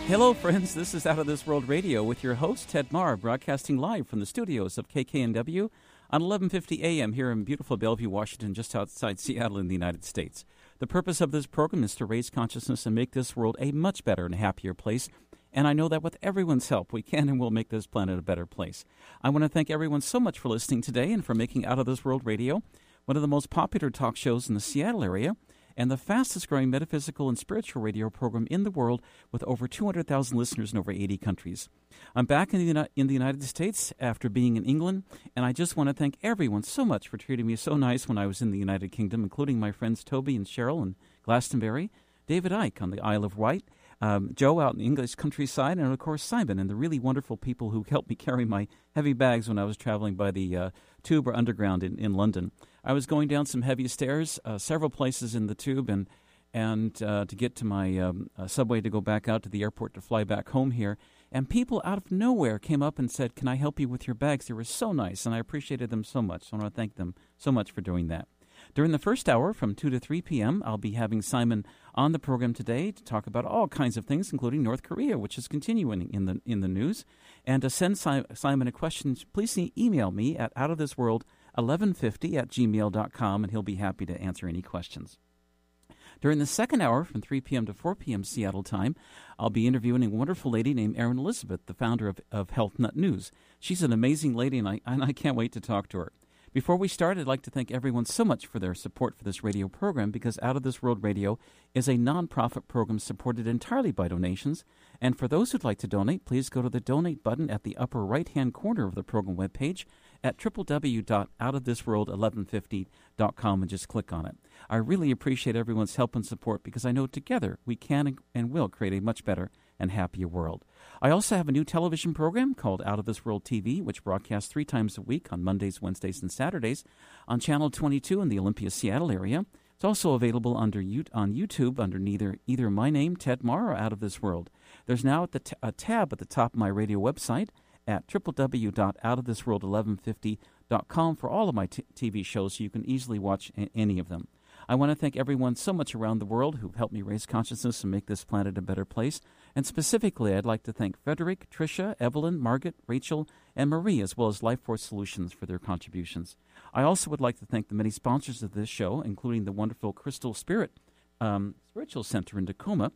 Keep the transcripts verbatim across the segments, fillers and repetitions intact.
Hello, friends. This is Out of This World Radio with your host, Ted Marr, broadcasting live from the studios of K K N W on eleven fifty A M here in beautiful Bellevue, Washington, just outside Seattle in the United States. The purpose of this program is to raise consciousness and make this world a much better and happier place. And I know that with everyone's help, we can and will make this planet a better place. I want to thank everyone so much for listening today and for making Out of This World Radio one of the most popular talk shows in the Seattle area, and the fastest-growing metaphysical and spiritual radio program in the world with over two hundred thousand listeners in over eighty countries. I'm back in the, in the United States after being in England, and I just want to thank everyone so much for treating me so nice when I was in the United Kingdom, including my friends Toby and Cheryl in Glastonbury, David Icke on the Isle of Wight, um, Joe out in the English countryside, and, of course, Simon and the really wonderful people who helped me carry my heavy bags when I was traveling by the uh, tube or underground in, in London. I was going down some heavy stairs, uh, several places in the tube, and and uh, to get to my um, uh, subway to go back out to the airport to fly back home here. And people out of nowhere came up and said, "Can I help you with your bags?" They were so nice, and I appreciated them so much. So I want to thank them so much for doing that. During the first hour, from two to three p.m., I'll be having Simon on the program today to talk about all kinds of things, including North Korea, which is continuing in the in the news. And to send si- Simon a question, please e- email me at outofthisworld eleven fifty at gmail dot com, and he'll be happy to answer any questions. During the second hour, from three p.m. to four p.m. Seattle time, I'll be interviewing a wonderful lady named Erin Elizabeth, the founder of, of Health Nut News. She's an amazing lady, and I, and I can't wait to talk to her. Before we start, I'd like to thank everyone so much for their support for this radio program, because Out of This World Radio is a nonprofit program supported entirely by donations. And for those who'd like to donate, please go to the donate button at the upper right-hand corner of the program webpage at w w w dot out of this world eleven fifty dot com and just click on it. I really appreciate everyone's help and support, because I know together we can and will create a much better and happier world. I also have a new television program called Out of This World T V, which broadcasts three times a week on Mondays, Wednesdays, and Saturdays on Channel twenty-two in the Olympia, Seattle area. It's also available under on YouTube under neither either my name, Ted Marr, or Out of This World. There's now at the t- a tab at the top of my radio website at w w w dot out of this world eleven fifty dot com for all of my t- TV shows, so you can easily watch a- any of them. I want to thank everyone so much around the world who've helped me raise consciousness and make this planet a better place. And specifically, I'd like to thank Frederick, Tricia, Evelyn, Margaret, Rachel, and Marie, as well as Life Force Solutions, for their contributions. I also would like to thank the many sponsors of this show, including the wonderful Crystal Spirit um, Spiritual Center in Tacoma,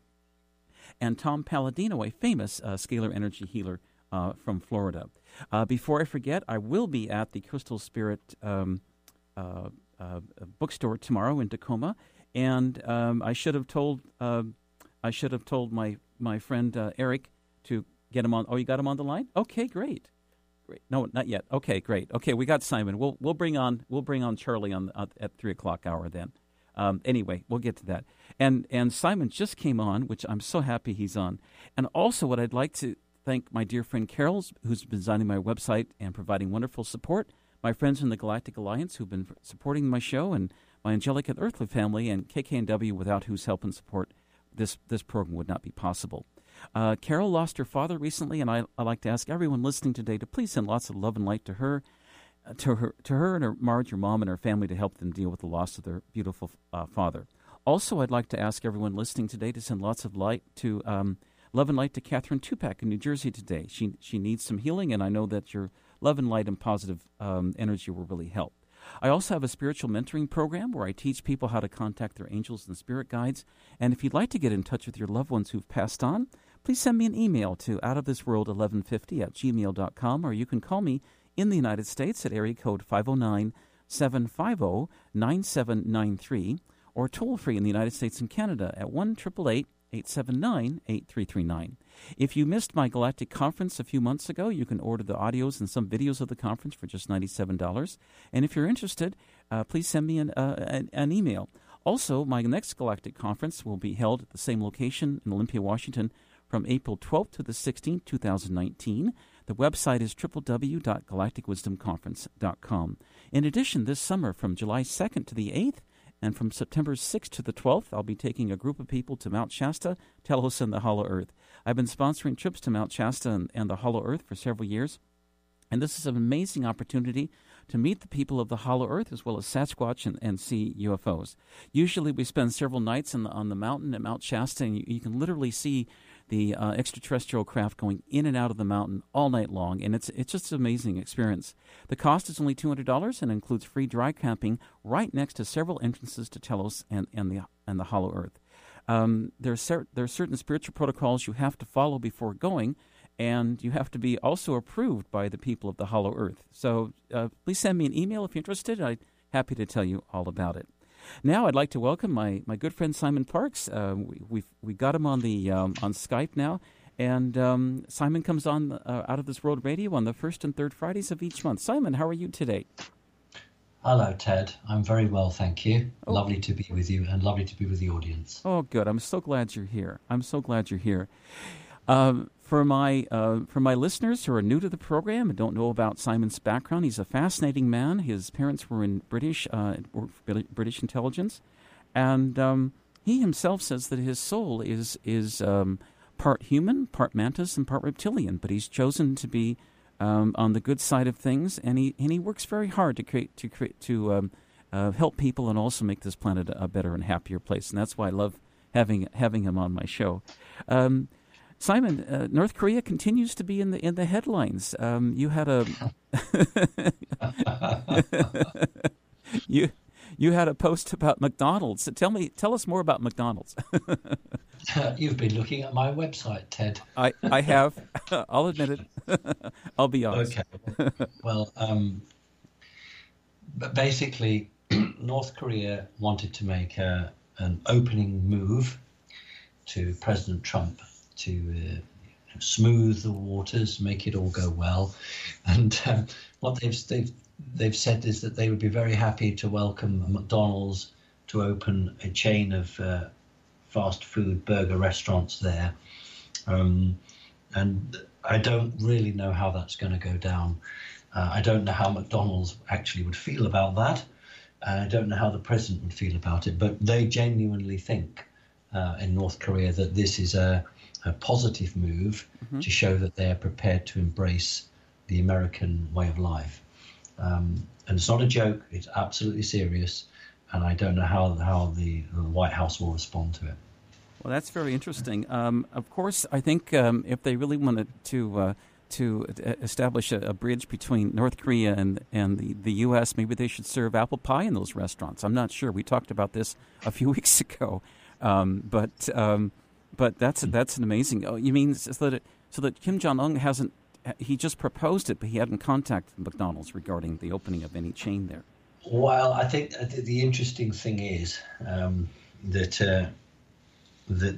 and Tom Palladino, a famous uh, scalar energy healer uh, from Florida. Uh, before I forget, I will be at the Crystal Spirit um, uh, uh, bookstore tomorrow in Tacoma, and um, I should have told uh, I should have told my my friend uh, Eric to get him on. Oh, you got him on the line? Okay, great. Great. No, not yet. Okay, great. Okay, we got Simon. We'll we'll bring on we'll bring on Charlie on uh, at three o'clock hour then. Um, anyway, we'll get to that. And and Simon just came on, which I'm so happy he's on. And also, what I'd like to thank my dear friend Carol, who's been designing my website and providing wonderful support. My friends in the Galactic Alliance who've been supporting my show, and my angelic and earthly family, and K K N W, without whose help and support this this program would not be possible. Uh, Carol lost her father recently, and I, I'd like to ask everyone listening today to please send lots of love and light to her, uh, to her, to her and her Marge, her mom, and her family, to help them deal with the loss of their beautiful uh, father. Also, I'd like to ask everyone listening today to send lots of light to um, love and light to Catherine Tupac in New Jersey today. She she needs some healing, and I know that your love and light and positive um, energy will really help. I also have a spiritual mentoring program where I teach people how to contact their angels and spirit guides. And if you'd like to get in touch with your loved ones who've passed on, please send me an email to outofthisworld eleven fifty at gmail dot com, or you can call me in the United States at area code five oh nine, seven five oh, nine seven nine three, or toll free in the United States and Canada at one eight eight eight, eight seven nine, eight three three nine. If you missed my Galactic Conference a few months ago, you can order the audios and some videos of the conference for just ninety-seven dollars. And if you're interested, uh, please send me an, uh, an, an email. Also, my next Galactic Conference will be held at the same location in Olympia, Washington, from April twelfth to the sixteenth, twenty nineteen. The website is w w w dot galactic wisdom conference dot com. In addition, this summer, from July second to the eighth, and from September sixth to the twelfth, I'll be taking a group of people to Mount Shasta, Telos, and the Hollow Earth. I've been sponsoring trips to Mount Shasta and, and the Hollow Earth for several years, and this is an amazing opportunity to meet the people of the Hollow Earth as well as Sasquatch and, and see U F Os. Usually we spend several nights in the, on the mountain at Mount Shasta, and you, you can literally see the uh, extraterrestrial craft going in and out of the mountain all night long, and it's it's just an amazing experience. The cost is only two hundred dollars and includes free dry camping right next to several entrances to Telos and, and the and the Hollow Earth. Um, there are cer- there are certain spiritual protocols you have to follow before going, and you have to be also approved by the people of the Hollow Earth. So uh, please send me an email if you're interested. I'm happy to tell you all about it. Now I'd like to welcome my, my good friend Simon Parkes. Uh, we we've, we got him on the um, on Skype now, and um, Simon comes on uh, Out of This World Radio on the first and third Fridays of each month. Simon, how are you today? Hello, Ted. I'm very well, thank you. Oh. Lovely to be with you, and lovely to be with the audience. Oh, good. I'm so glad you're here. I'm so glad you're here. Um, for my uh, for my listeners who are new to the program and don't know about Simon's background, he's a fascinating man. His parents were in British uh, British intelligence, and um, he himself says that his soul is is um, part human, part mantis, and part reptilian. But he's chosen to be um, on the good side of things, and he and he works very hard to create to create to um, uh, help people and also make this planet a better and happier place. And that's why I love having having him on my show. Um, Simon, uh, North Korea continues to be in the in the headlines. Um, you had a you you had a post about McDonald's. Tell me, tell us more about McDonald's. uh, you've been looking at my website, Ted. I, I have. I'll admit it. I'll be honest. Okay. Well, um, but basically, North Korea wanted to make a, an opening move to President Trump to uh, smooth the waters, make it all go well. And um, what they've, they've they've said is that they would be very happy to welcome McDonald's to open a chain of uh, fast food burger restaurants there. Um, and I don't really know how that's going to go down. Uh, I don't know how McDonald's actually would feel about that. And I don't know how the president would feel about it, but they genuinely think uh, in North Korea that this is a a positive move mm-hmm. to show that they are prepared to embrace the American way of life. Um, and it's not a joke, it's absolutely serious, and I don't know how, how the, the White House will respond to it. Well, that's very interesting. Um, of course, I think um, if they really wanted to uh, to establish a, a bridge between North Korea and, and the, the U S, maybe they should serve apple pie in those restaurants. I'm not sure. We talked about this a few weeks ago. Um, but... Um, But that's that's an amazing. Oh, you mean so that so that Kim Jong-un hasn't? He just proposed it, but he hadn't contacted McDonald's regarding the opening of any chain there. Well, I think the interesting thing is um, that uh, that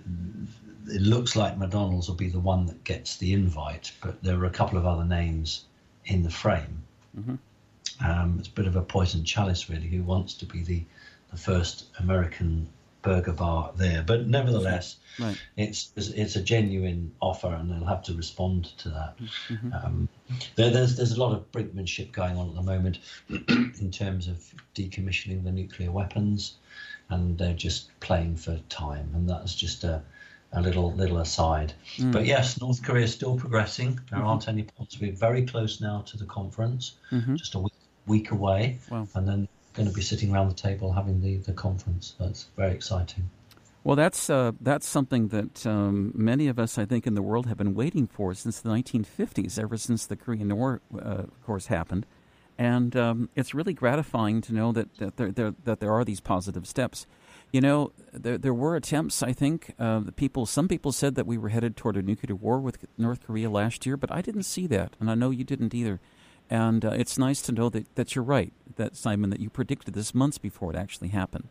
it looks like McDonald's will be the one that gets the invite, but there are a couple of other names in the frame. Mm-hmm. Um, it's a bit of a poison chalice, really. Who wants to be the the first American burger bar there? But nevertheless, right. it's it's a genuine offer, and they'll have to respond to that. Mm-hmm. Um, there, there's there's a lot of brinkmanship going on at the moment in terms of decommissioning the nuclear weapons, and they're just playing for time, and that's just a a little little aside. Mm. But yes, North Korea is still progressing. There mm-hmm. aren't any problems. We're very close now to the conference, mm-hmm. just a week, week away, wow. and then going to be sitting around the table having the, the conference. That's very exciting. Well, that's uh, that's something that um, many of us, I think, in the world have been waiting for since the nineteen fifties, ever since the Korean War, uh, of course, happened. And um, it's really gratifying to know that, that, there, there, that there are these positive steps. You know, there, there were attempts, I think, uh, the people, some people said that we were headed toward a nuclear war with North Korea last year, but I didn't see that, and I know you didn't either. And uh, it's nice to know that, that you're right, that Simon, that you predicted this months before it actually happened.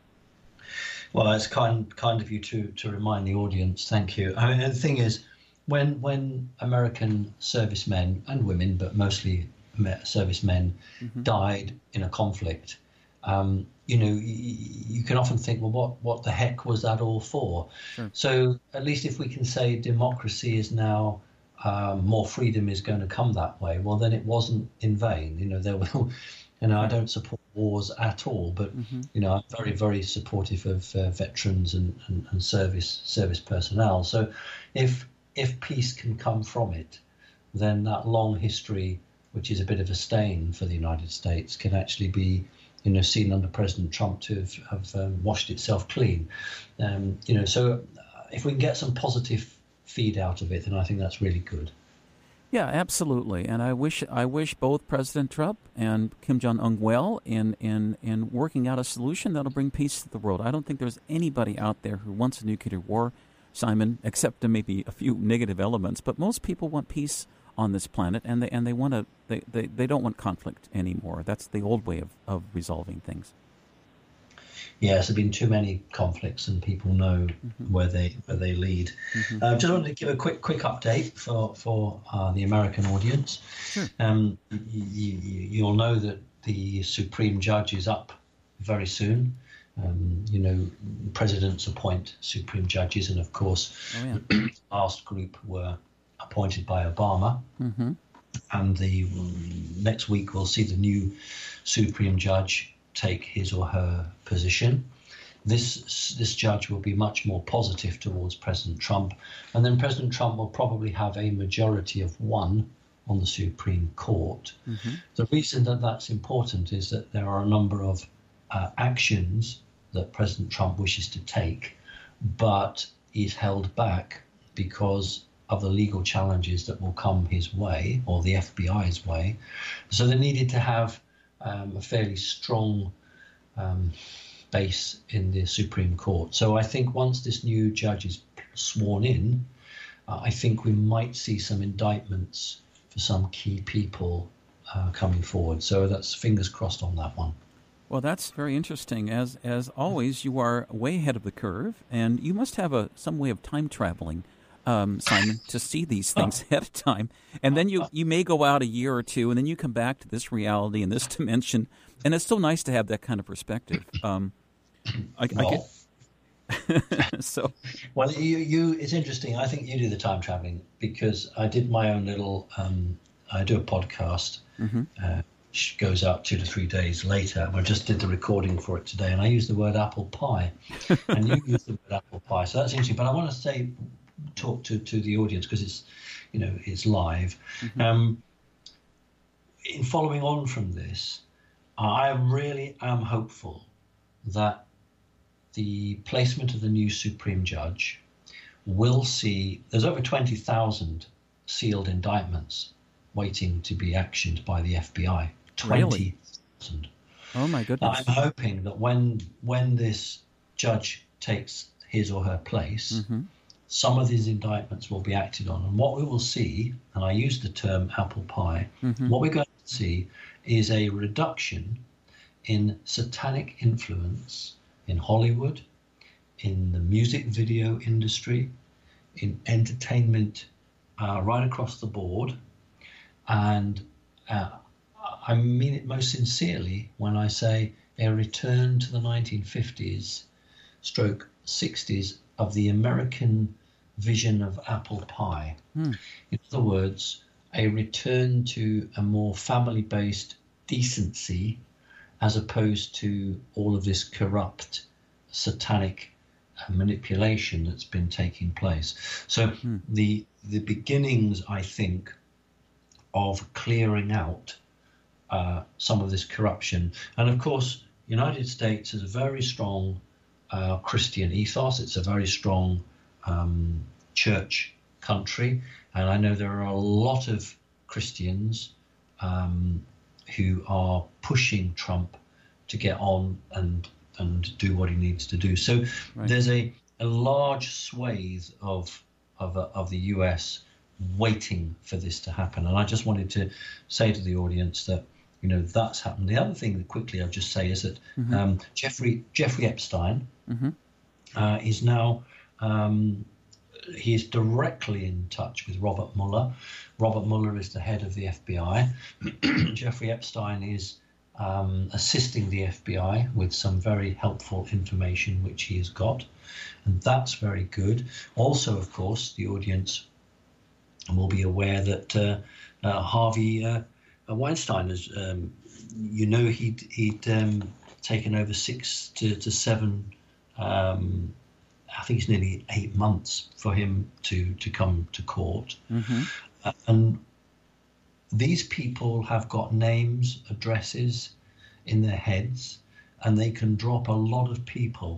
Well, it's kind kind of you to, to remind the audience. Thank you. I mean, the thing is, when when American servicemen and women, but mostly servicemen, mm-hmm. died in a conflict, um, you know, you, you can often think, well, what, what the heck was that all for? Sure. So at least if we can say democracy is now, um, more freedom is going to come that way, well, then it wasn't in vain. You know, there will, you know, I don't support wars at all, but, mm-hmm. you know, I'm very, very supportive of uh, veterans and, and, and service service personnel. So if if peace can come from it, then that long history, which is a bit of a stain for the United States, can actually be, you know, seen under President Trump to have, have um, washed itself clean. Um, you know, so if we can get some positive feed out of it, and I think that's really good. Yeah, absolutely. And I wish I wish both President Trump and Kim Jong-un well in, in, in working out a solution that'll bring peace to the world. I don't think there's anybody out there who wants a nuclear war, Simon, except to maybe a few negative elements. But most people want peace on this planet, and they and they want to they, they, they don't want conflict anymore. That's the old way of, of resolving things. Yes, there have been too many conflicts, and people know mm-hmm. where they where they lead. Mm-hmm. Uh, just wanted to give a quick quick update for for uh, the American audience. Sure. Um, you, you, you'll know that the Supreme Judge is up very soon. Um, you know, presidents appoint Supreme Judges, and of course, oh, yeah. the last group were appointed by Obama. Mm-hmm. And the next week we'll see the new Supreme Judge take his or her position. This this judge will be much more positive towards President Trump, and then President Trump will probably have a majority of one on the Supreme Court. Mm-hmm. The reason that that's important is that there are a number of uh, actions that President Trump wishes to take, but is held back because of the legal challenges that will come his way, or the F B I's way. So they needed to have Um, a fairly strong um, base in the Supreme Court. So I think once this new judge is sworn in, uh, I think we might see some indictments for some key people uh, coming forward. So that's fingers crossed on that one. Well, that's very interesting. As as always, you are way ahead of the curve, and you must have a some way of time traveling, Um, Simon, to see these things ahead of time. And then you, you may go out a year or two, and then you come back to this reality and this dimension. And it's still nice to have that kind of perspective. Um, I, well, I get... so, well, you, you, it's interesting. I think you do the time traveling, because I did my own little, um, I do a podcast, mm-hmm. uh, which goes out two to three days later. I just did the recording for it today, and I used the word apple pie. And you used the word apple pie. So that's interesting. But I want to say, talk to, to the audience, because it's, you know, it's live. Mm-hmm. Um, in following on from this, I really am hopeful that the placement of the new Supreme Judge will see, there's over twenty thousand sealed indictments waiting to be actioned by the F B I. twenty thousand. Really? Oh my goodness. I'm hoping that when when this judge takes his or her place, mm-hmm. some of these indictments will be acted on. And what we will see, and I use the term apple pie, mm-hmm. what we're going to see is a reduction in satanic influence in Hollywood, in the music video industry, in entertainment, uh, right across the board. And uh, I mean it most sincerely when I say a return to the nineteen fifties stroke sixties of the American vision of apple pie. Hmm. In other words, a return to a more family-based decency, as opposed to all of this corrupt, satanic uh, manipulation that's been taking place. So hmm. the the beginnings, I think, of clearing out uh, some of this corruption. And of course, United States is a very strong uh, Christian ethos. It's a very strong um, church country. And I know there are a lot of Christians um, who are pushing Trump to get on and and do what he needs to do. So right. there's a, a large swathe of of, uh, of the U S waiting for this to happen. And I just wanted to say to the audience that, you know, that's happened. The other thing that quickly I'll just say is that mm-hmm. um, Jeffrey Jeffrey Epstein mm-hmm. uh, is now, um, he is directly in touch with Robert Mueller. Robert Mueller is the head of the F B I. Jeffrey Epstein is um, assisting the F B I with some very helpful information which he has got. And that's very good. Also, of course, the audience will be aware that uh, uh, Harvey uh, Weinstein is, um, you know, he'd, he'd um, taken over six to, to seven, um, I think it's nearly eight months for him to, to come to court. Mm-hmm. Uh, and these people have got names, addresses in their heads, and they can drop a lot of people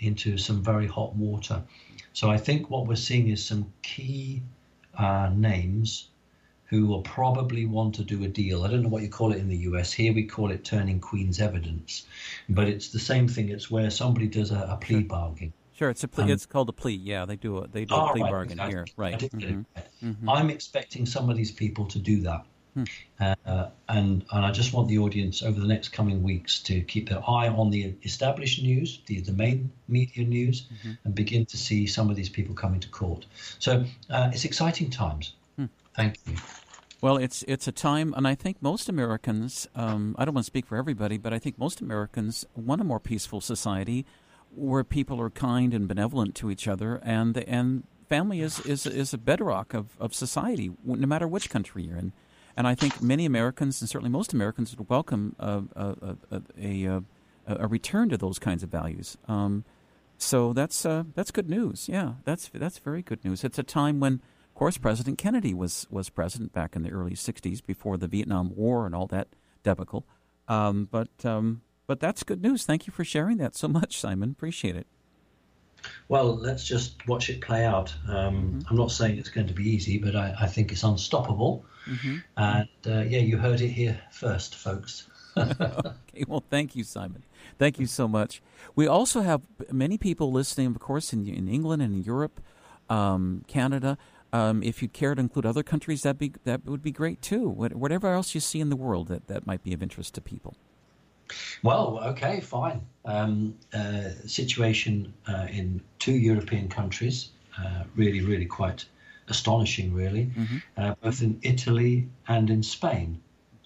into some very hot water. So I think what we're seeing is some key uh, names who will probably want to do a deal. I don't know what you call it in the U S. Here we call it turning Queen's evidence, but it's the same thing. It's where somebody does a, a plea sure. bargain. Sure, it's a plea. Um, it's called a plea. Yeah, they do a they do oh, a plea right, bargain okay. here. Right. I didn't get Mm-hmm. it right. Mm-hmm. I'm expecting some of these people to do that. Hmm. Uh, and and I just want the audience over the next coming weeks to keep their eye on the established news, the, the main media news, Mm-hmm. and begin to see some of these people coming to court. So uh, it's exciting times. Hmm. Thank you. Well, it's it's a time, and I think most Americans, um, I don't want to speak for everybody, but I think most Americans want a more peaceful society where people are kind and benevolent to each other, and and family is, is, is a bedrock of, of society, no matter which country you're in. And I think many Americans, and certainly most Americans, would welcome a, a, a, a, a, a return to those kinds of values. Um, so that's uh, that's good news. Yeah, that's that's very good news. It's a time when, of course, President Kennedy was, was president back in the early sixties, before the Vietnam War and all that debacle. Um, but um, but that's good news. Thank you for sharing that so much, Simon. Appreciate it. Well, let's just watch it play out. Um, Mm-hmm. I'm not saying it's going to be easy, but I, I think it's unstoppable. Mm-hmm. And uh, yeah, you heard it here first, folks. Okay, well, thank you, Simon. Thank you so much. We also have many people listening, of course, in in England and in Europe, um, Canada. Um, if you'd care to include other countries, that'd be that would be great too. What, whatever else you see in the world that, that might be of interest to people. Well, okay, fine. Um, uh, situation uh, in two European countries, uh, really, really quite astonishing, really, Mm-hmm. uh, both in Italy and in Spain.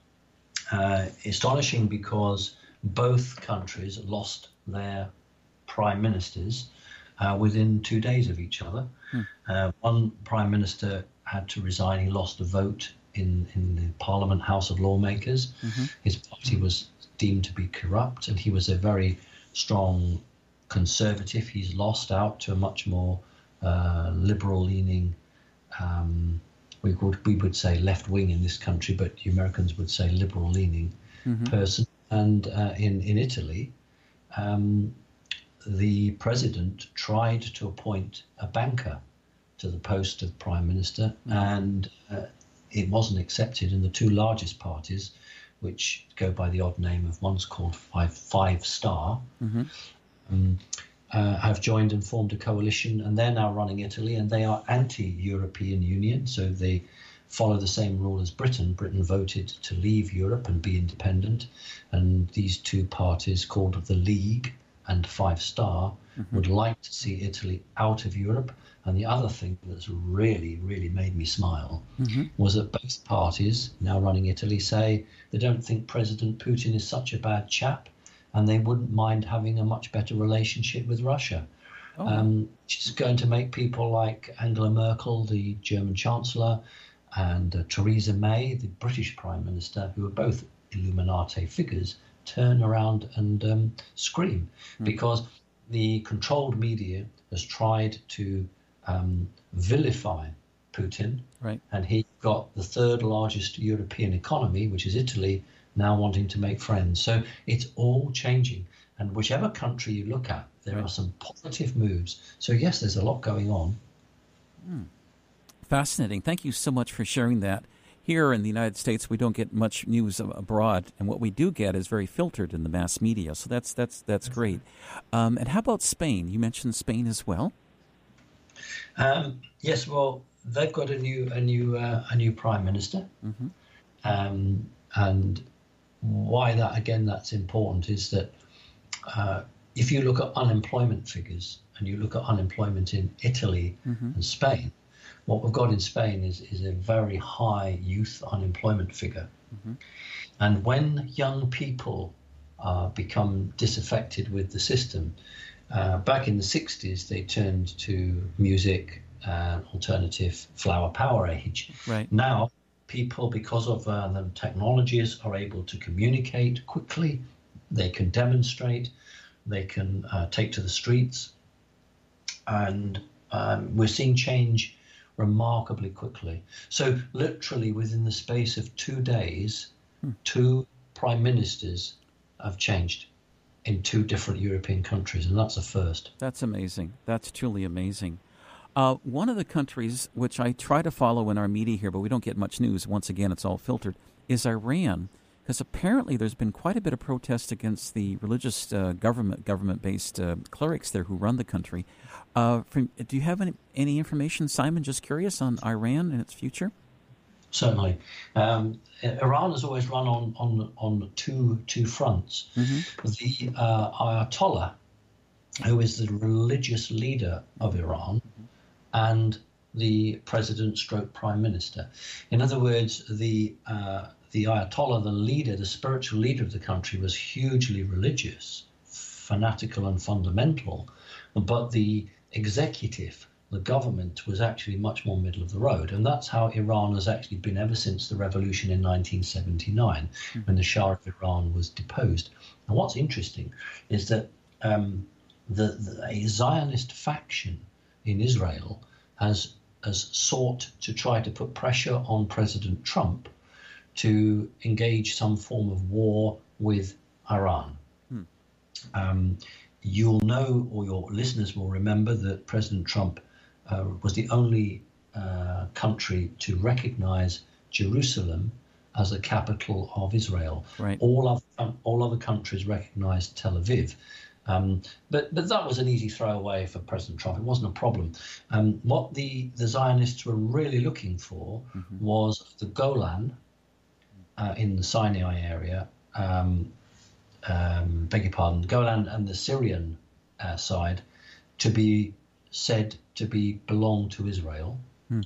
Uh, astonishing because both countries lost their prime ministers uh, within two days of each other. Hmm. Uh, one prime minister had to resign. He lost a vote in, in the Parliament House of Lawmakers. Mm-hmm. His party was deemed to be corrupt, and he was a very strong conservative. He's lost out to a much more uh, liberal-leaning, um, we would we would say left-wing in this country, but the Americans would say liberal-leaning Mm-hmm. person. And uh, in in Italy, um, the president tried to appoint a banker to the post of prime minister, Mm-hmm. and uh, it wasn't accepted. And the two largest parties, which go by the odd name of, one's called Five, Five Star, Mm-hmm. um, uh, have joined and formed a coalition, and they're now running Italy, and they are anti-European Union, so they follow the same rule as Britain. Britain voted to leave Europe and be independent, and these two parties, called the League and Five Star, Mm-hmm. would like to see Italy out of Europe. And the other thing that's really, really made me smile Mm-hmm. was that both parties now running Italy say they don't think President Putin is such a bad chap, and they wouldn't mind having a much better relationship with Russia. Oh. Um, which is going to make people like Angela Merkel, the German Chancellor, and uh, Theresa May, the British Prime Minister, who are both Illuminati figures, turn around and um, scream, Mm. because the controlled media has tried to um, vilify Putin, Right. and he got the third largest European economy, which is Italy, now wanting to make friends. So it's all changing, and whichever country you look at, there Right. are some positive moves. So yes, there's a lot going on. Fascinating. Thank you so much for sharing that. Here in the United States, we don't get much news ab- abroad, and what we do get is very filtered in the mass media. So that's that's that's great. Um, and how about Spain? You mentioned Spain as well. Um, yes, well, they've got a new a new uh, a new prime minister, Mm-hmm. um, and why that again that's important is that uh, if you look at unemployment figures and you look at unemployment in Italy Mm-hmm. and Spain, what we've got in Spain is is a very high youth unemployment figure, Mm-hmm. and when young people uh, become disaffected with the system. Uh, back in the sixties, they turned to music, uh, alternative flower power age. Right. Now, people, because of uh, the technologies, are able to communicate quickly. They can demonstrate. They can uh, take to the streets. And um, we're seeing change remarkably quickly. So literally within the space of two days, Hmm. two prime ministers have changed in two different European countries, and that's a first. That's amazing. That's truly amazing. Uh, one of the countries which I try to follow in our media here, but we don't get much news, once again, it's all filtered, is Iran, because apparently there's been quite a bit of protest against the religious uh, government, government-based uh, clerics there who run the country. Uh, from, do you have any, any information, Simon, just curious, on Iran and its future? Certainly. Um, Iran has always run on, on, on two, two fronts. Mm-hmm. The uh, Ayatollah, who is the religious leader of Iran, mm-hmm. and the president stroke prime minister. In other words, the uh, the Ayatollah, the leader, the spiritual leader of the country, was hugely religious, fanatical and fundamental, but the executive, the government, was actually much more middle of the road. And that's how Iran has actually been ever since the revolution in nineteen seventy-nine, mm-hmm. when the Shah of Iran was deposed. And what's interesting is that um, the, the a Zionist faction in Israel has has sought to try to put pressure on President Trump to engage some form of war with Iran. Hmm. Um, you'll know, or your listeners will remember, that President Trump uh, was the only uh, country to recognize Jerusalem as the capital of Israel. Right. All other, all other countries recognized Tel Aviv. Um, but but that was an easy throwaway for President Trump. It wasn't a problem. Um, what the, the Zionists were really looking for mm-hmm. was the Golan uh, in the Sinai area, um, um, beg your pardon, Golan and the Syrian uh, side to be said to be belong to Israel. Mm.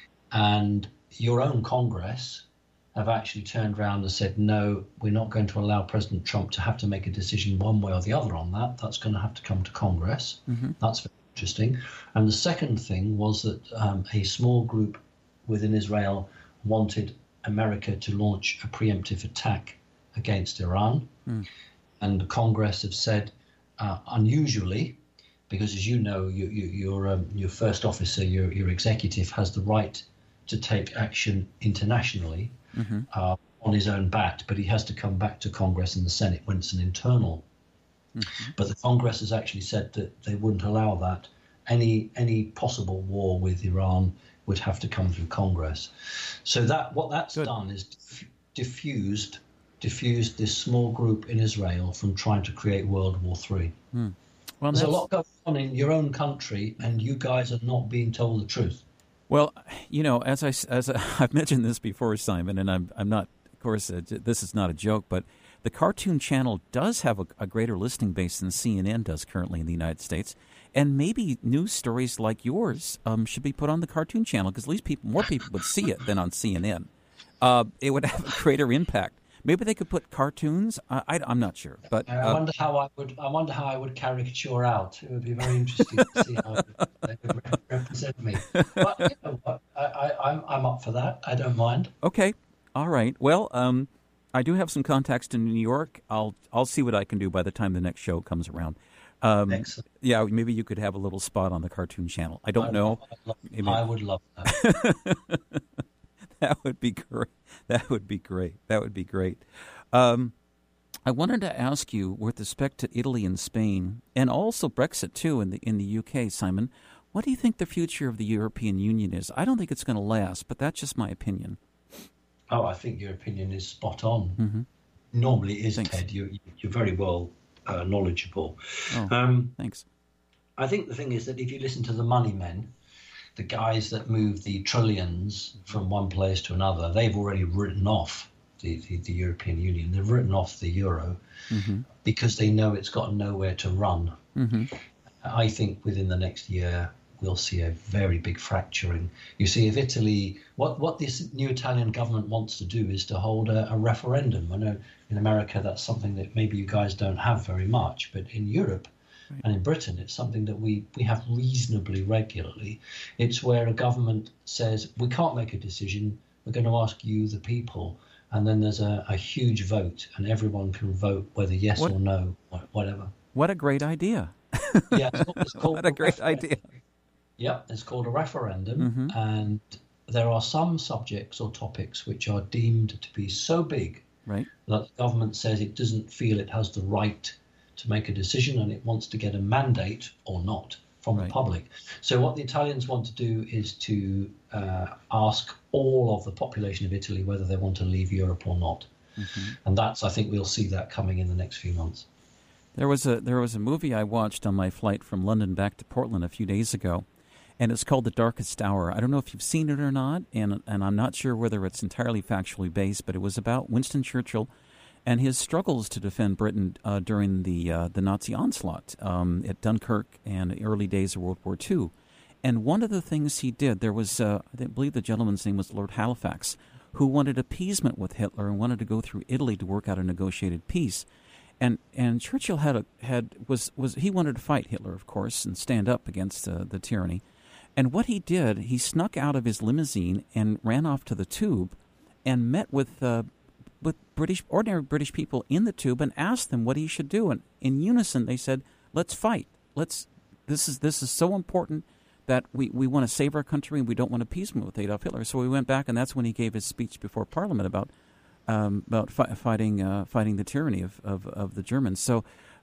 And your own Congress have actually turned around and said, no, we're not going to allow President Trump to have to make a decision one way or the other on that. That's going to have to come to Congress. Mm-hmm. That's very interesting. And the second thing was that um, a small group within Israel wanted America to launch a preemptive attack against Iran. Mm. And the Congress have said, uh, unusually, because as you know, you, you, your, um, your first officer, your, your executive, has the right to take action internationally. Mm-hmm. Uh, on his own bat, but he has to come back to Congress and the Senate when it's an internal. Mm-hmm. But the Congress has actually said that they wouldn't allow that. Any any possible war with Iran would have to come through Congress. So that what that's Good. done is diff- diffused diffused this small group in Israel from trying to create World War Three. Mm. Well, there's a lot going on in your own country, and you guys are not being told the truth. Well, you know, as I as I, I've mentioned this before, Simon, and I'm I'm not, of course, uh, this is not a joke, but the Cartoon Channel does have a, a greater listening base than C N N does currently in the United States, and maybe news stories like yours um, should be put on the Cartoon Channel because at least people, more people would see it than on C N N. Uh, it would have a greater impact. Maybe they could put cartoons. I, I, I'm not sure, but uh, I wonder how I would. I wonder how I would caricature out. It would be very interesting to see how they would represent me. But you know what? I, I, I'm I'm up for that. I don't mind. Okay, all right. Well, um, I do have some contacts in New York. I'll I'll see what I can do by the time the next show comes around. Um, Excellent. Yeah, maybe you could have a little spot on the Cartoon Channel. I don't I, know. I, love, I would love that. That would be great. That would be great. That would be great. Um, I wanted to ask you, with respect to Italy and Spain, and also Brexit too in the in the U K, Simon, what do you think the future of the European Union is? I don't think it's going to last, but that's just my opinion. Oh, I think your opinion is spot on. Mm-hmm. Normally it is, thanks. Ted. You're, you're very well uh, knowledgeable. Oh, um, thanks. I think the thing is that if you listen to the money men, the guys that move the trillions from one place to another, they've already written off the, the, the European Union. They've written off the euro mm-hmm. because they know it's got nowhere to run. Mm-hmm. I think within the next year, we'll see a very big fracturing. You see, if Italy, what, what this new Italian government wants to do is to hold a, a referendum. I know in America, that's something that maybe you guys don't have very much, but in Europe, right. And in Britain, it's something that we, we have reasonably regularly. It's where a government says, we can't make a decision, we're going to ask you, the people. And then there's a, a huge vote, and everyone can vote whether yes what, or no, or whatever. What a great idea. Yeah, it's, it's called what a great idea. Yeah, it's called a referendum. Mm-hmm. And there are some subjects or topics which are deemed to be so big right. that the government says it doesn't feel it has the right to make a decision, and it wants to get a mandate or not from Right. the public. So what the Italians want to do is to uh, ask all of the population of Italy whether they want to leave Europe or not. Mm-hmm. And that's, I think we'll see that coming in the next few months. There was a there was a movie I watched on my flight from London back to Portland a few days ago, and it's called The Darkest Hour. I don't know if you've seen it or not, and and I'm not sure whether it's entirely factually based, but it was about Winston Churchill and his struggles to defend Britain uh, during the uh, the Nazi onslaught um, at Dunkirk and the early days of World War Two. And one of the things he did, there was, uh, I believe the gentleman's name was Lord Halifax, who wanted appeasement with Hitler and wanted to go through Italy to work out a negotiated peace. And and Churchill had a had was was he wanted to fight Hitler, of course, and stand up against uh, the tyranny. And what he did, he snuck out of his limousine and ran off to the tube, and met with uh, with British ordinary British people in the tube and asked them what he should do. And in unison, they said, "Let's fight. Let's. This is this is so important that we, we want to save our country and we don't want appeasement with Adolf Hitler." So we went back, and that's when he gave his speech before Parliament about. Um, about fi- fighting uh, fighting the tyranny of, of, of the Germans. So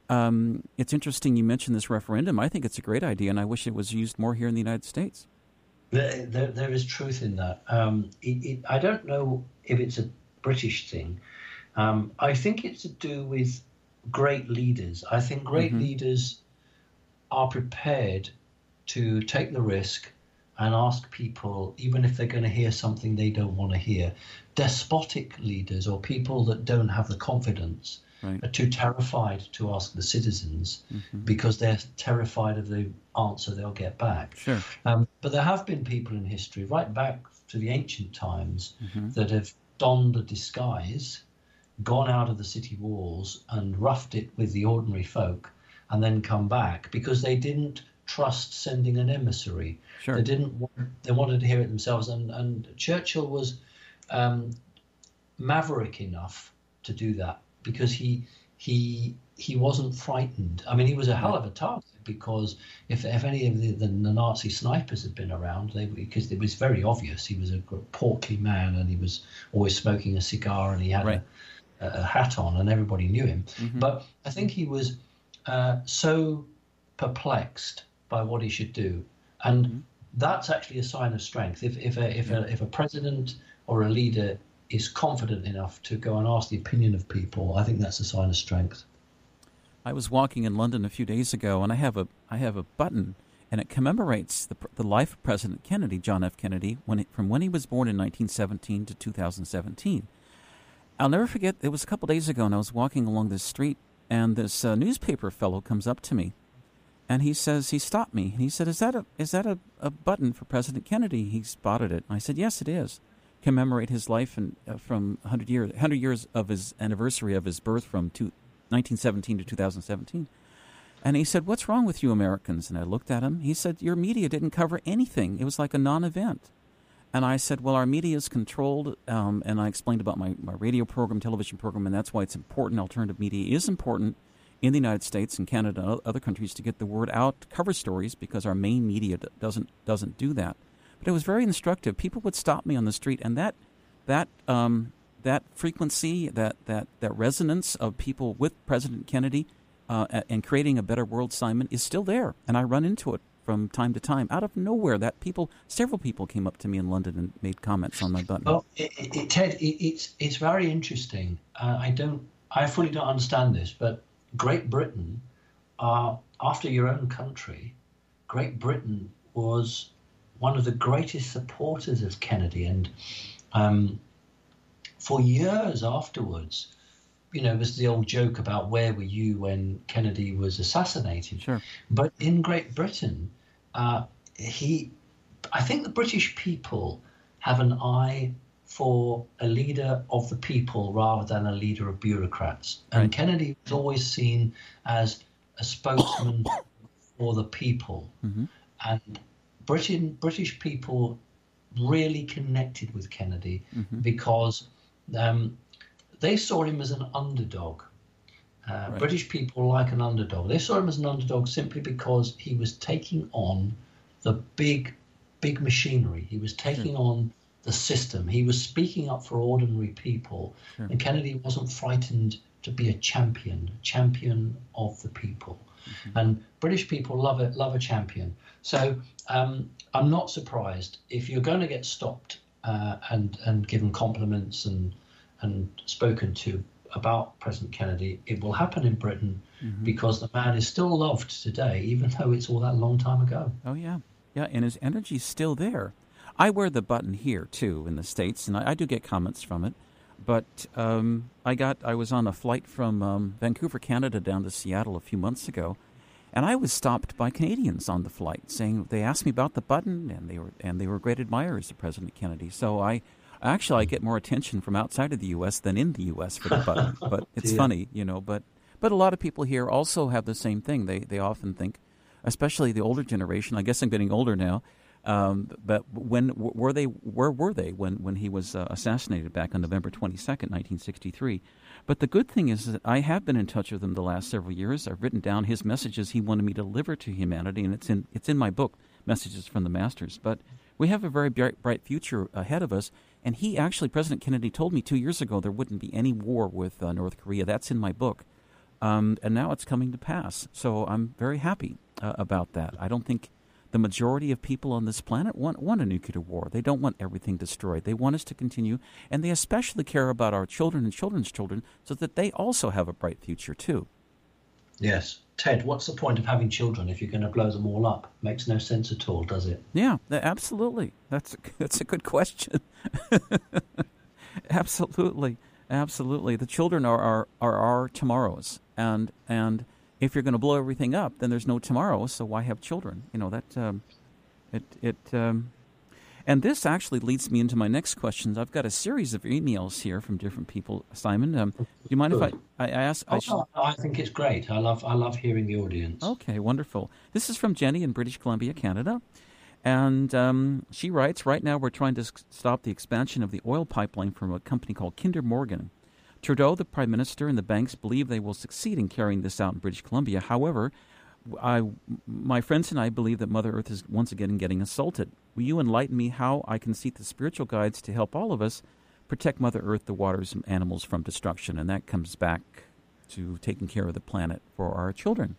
um, it's interesting you mentioned this referendum. I think it's a great idea, and I wish it was used more here in the United States. There, there, there is truth in that. Um, it, it, I don't know if it's a British thing. Um, I think it's to do with great leaders. I think great mm-hmm. leaders are prepared to take the risk and ask people, even if they're going to hear something they don't want to hear. Despotic leaders or people that don't have the confidence right. are too terrified to ask the citizens mm-hmm. because they're terrified of the answer they'll get back. Sure. Um, but there have been people in history, right back to the ancient times, mm-hmm. that have donned a disguise, gone out of the city walls and roughed it with the ordinary folk, and then come back because they didn't trust sending an emissary. Sure. They didn't want, they wanted to hear it themselves. And, and Churchill was um, maverick enough to do that because he he he wasn't frightened. I mean, he was a hell of a target because if if any of the, the, the Nazi snipers had been around, they because it was very obvious he was a portly man and he was always smoking a cigar and he had right. a, a hat on and everybody knew him. Mm-hmm. But I think he was uh, so perplexed by what he should do, and mm-hmm. that's actually a sign of strength. If if a if a if a president or a leader is confident enough to go and ask the opinion of people, I think that's a sign of strength. I was walking in London a few days ago, and I have a I have a button, and it commemorates the the life of President Kennedy, John F. Kennedy, when it, from when he was born in nineteen seventeen to two thousand seventeen. I'll never forget. It was a couple days ago, and I was walking along this street, and this uh, newspaper fellow comes up to me. And he says, he stopped me. And he said, is that a is that a, a button for President Kennedy? He spotted it. And I said, yes, it is. Commemorate his life and uh, from one hundred years, one hundred years of his anniversary of his birth from two, nineteen seventeen to two thousand seventeen. And he said, what's wrong with you Americans? And I looked at him. He said, your media didn't cover anything. It was like a non-event. And I said, well, our media is controlled. Um, and I explained about my, my radio program, television program, and that's why it's important. Alternative media is important in the United States and Canada and other countries to get the word out, to cover stories, because our main media doesn't doesn't do that. But it was very instructive. People would stop me on the street, and that that um, that frequency, that, that, that resonance of people with President Kennedy uh, and creating a better world, Simon, is still there. And I run into it from time to time. Out of nowhere, that people, several people came up to me in London and made comments on my button. Well, it, it, Ted, it, it's it's very interesting. Uh, I don't, I fully don't understand this, but Great Britain, uh, after your own country, Great Britain was one of the greatest supporters of Kennedy. And um, for years afterwards, you know, there's the old joke about where were you when Kennedy was assassinated. Sure. But in Great Britain, uh, he, I think the British people have an eye for a leader of the people rather than a leader of bureaucrats. And right. Kennedy was always seen as a spokesman for the people. Mm-hmm. And Britain, British people really connected with Kennedy mm-hmm. because um, they saw him as an underdog. Uh, right. British people like an underdog. They saw him as an underdog simply because he was taking on the big, big machinery. He was taking sure. on the system. He was speaking up for ordinary people, sure. and Kennedy wasn't frightened to be a champion, a champion of the people. Mm-hmm. And British people love it, love a champion. So um, I'm not surprised if you're going to get stopped uh, and and given compliments and and spoken to about President Kennedy. It will happen in Britain mm-hmm. because the man is still loved today, even though it's all that long time ago. Oh yeah, yeah, and his energy's still there. I wear the button here too in the States, and I, I do get comments from it. But um, I got I was on a flight from um, Vancouver, Canada, down to Seattle a few months ago, and I was stopped by Canadians on the flight saying they asked me about the button, and they were and they were great admirers of President Kennedy. So I actually I get more attention from outside of the U S than in the U S for the button. But it's yeah. funny, you know. But but a lot of people here also have the same thing. They they often think, especially the older generation. I guess I'm getting older now. Um, but when were they? Where were they when, when he was uh, assassinated back on November twenty-second, nineteen sixty-three? But the good thing is that I have been in touch with him the last several years. I've written down his messages he wanted me to deliver to humanity, and it's in it's in my book, Messages from the Masters. But we have a very bright, bright future ahead of us. And he actually, President Kennedy told me two years ago there wouldn't be any war with uh, North Korea. That's in my book. Um, and now it's coming to pass. So I'm very happy uh, about that. I don't think the majority of people on this planet want, want a nuclear war. They don't want everything destroyed. They want us to continue, and they especially care about our children and children's children so that they also have a bright future, too. Yes. Ted, what's the point of having children if you're going to blow them all up? Makes no sense at all, does it? Yeah, absolutely. That's a, that's a good question. Absolutely. Absolutely. The children are our, are our tomorrows, and and if you're going to blow everything up, then there's no tomorrow. So why have children? You know that um, it it um, and this actually leads me into my next questions. I've got a series of emails here from different people. Simon, um, do you mind Good. if I I ask? Oh, I, should... I think it's great. I love I love hearing the audience. Okay, wonderful. This is from Jenny in British Columbia, Canada, and um, she writes: right now we're trying to stop the expansion of the oil pipeline from a company called Kinder Morgan. Trudeau, the Prime Minister, and the banks believe they will succeed in carrying this out in British Columbia. However, I, my friends and I believe that Mother Earth is once again getting assaulted. Will you enlighten me how I can seek the spiritual guides to help all of us protect Mother Earth, the waters, and animals from destruction? And that comes back to taking care of the planet for our children.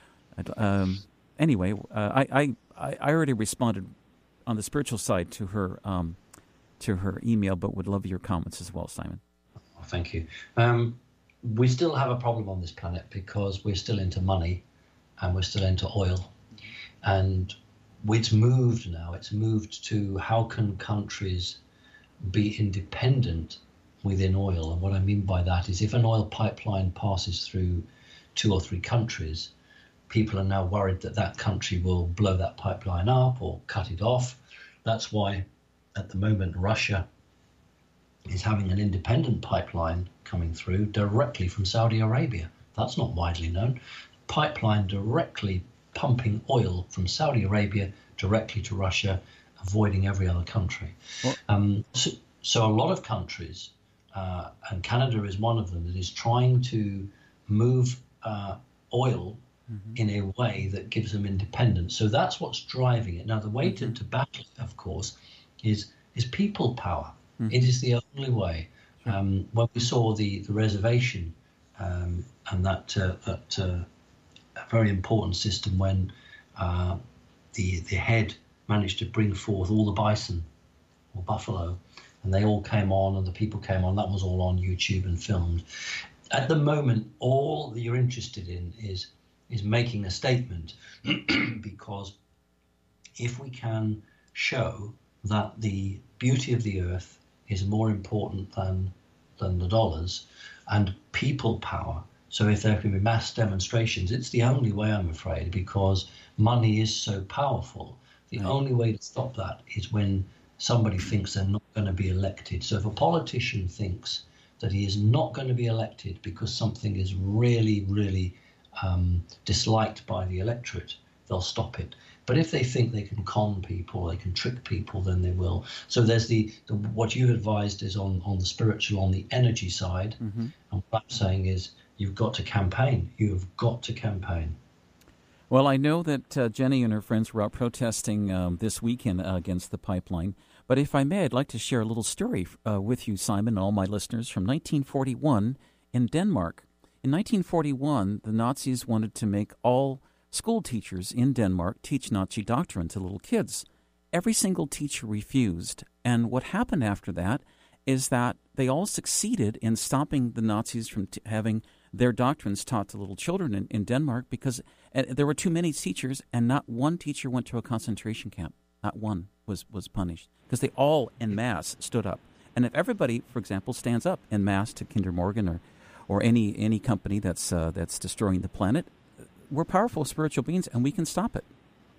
Um, anyway, uh, I, I, I already responded on the spiritual side to her um, to her email, but would love your comments as well, Simon. Thank you. Um, we still have a problem on this planet because we're still into money and we're still into oil. And it's moved now. It's moved to how can countries be independent within oil? And what I mean by that is if an oil pipeline passes through two or three countries, people are now worried that that country will blow that pipeline up or cut it off. That's why at the moment Russia is having an independent pipeline coming through directly from Saudi Arabia. That's not widely known. Pipeline directly pumping oil from Saudi Arabia directly to Russia, avoiding every other country. Um, so, so a lot of countries, uh, and Canada is one of them, that is trying to move uh, oil mm-hmm. in a way that gives them independence. So that's what's driving it. Now, the way to, to battle it, of course, is is people power. It is the only way. Um, when we saw the, the reservation um, and that uh, that uh, a very important system when uh, the the head managed to bring forth all the bison or buffalo, and they all came on and the people came on. That was all on YouTube and filmed. At the moment, all that you're interested in is is making a statement, because if we can show that the beauty of the earth is more important than than the dollars and people power. So if there can be mass demonstrations, it's the only way, I'm afraid, because money is so powerful. The right. only way to stop that is when somebody thinks they're not going to be elected. So if a politician thinks that he is not going to be elected because something is really, really um, disliked by the electorate, they'll stop it. But if they think they can con people, they can trick people, then they will. So there's the, the what you advised is on, on the spiritual, on the energy side. Mm-hmm. And what I'm saying is you've got to campaign. You've got to campaign. Well, I know that uh, Jenny and her friends were out protesting um, this weekend uh, against the pipeline. But if I may, I'd like to share a little story uh, with you, Simon, and all my listeners, from nineteen forty-one in Denmark. In nineteen forty-one, the Nazis wanted to make all school teachers in Denmark teach Nazi doctrine to little kids. Every single teacher refused. And what happened after that is that they all succeeded in stopping the Nazis from t- having their doctrines taught to little children in, in Denmark because uh, there were too many teachers, and not one teacher went to a concentration camp. Not one was, was punished because they all en masse stood up. And if everybody, for example, stands up en masse to Kinder Morgan or, or any any company that's uh, that's destroying the planet, we're powerful spiritual beings, and we can stop it.